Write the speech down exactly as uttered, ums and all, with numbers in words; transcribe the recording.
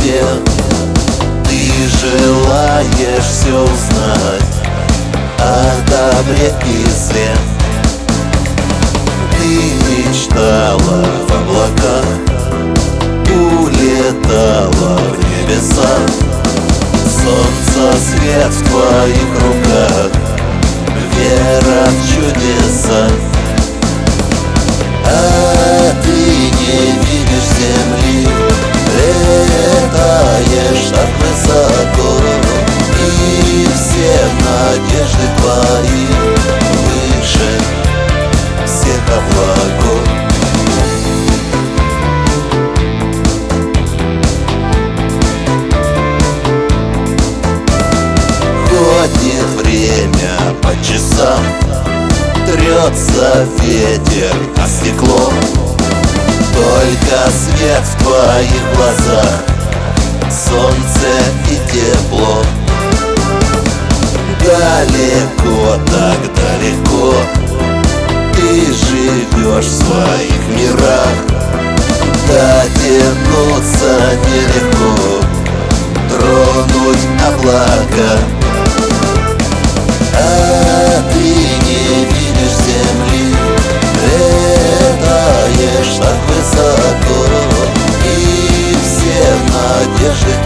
мне. Ты желаешь все узнать о добре и зле. Ты мечтала в облаках, улетала в небеса. Солнце, свет в твоих руках, вера в чудеса. А ты не видишь земли, летаешь так высоко, и все надежды твои выше всех облаков. Ходит время по часам, трется ветер о стекло. Только свет в твоих глазах, солнце и тепло. Далеко, так далеко ты живешь в своих мирах. Дотянуться нелегко, тронуть облака. А ты не видишь земли, летаешь так высоко, и все надежды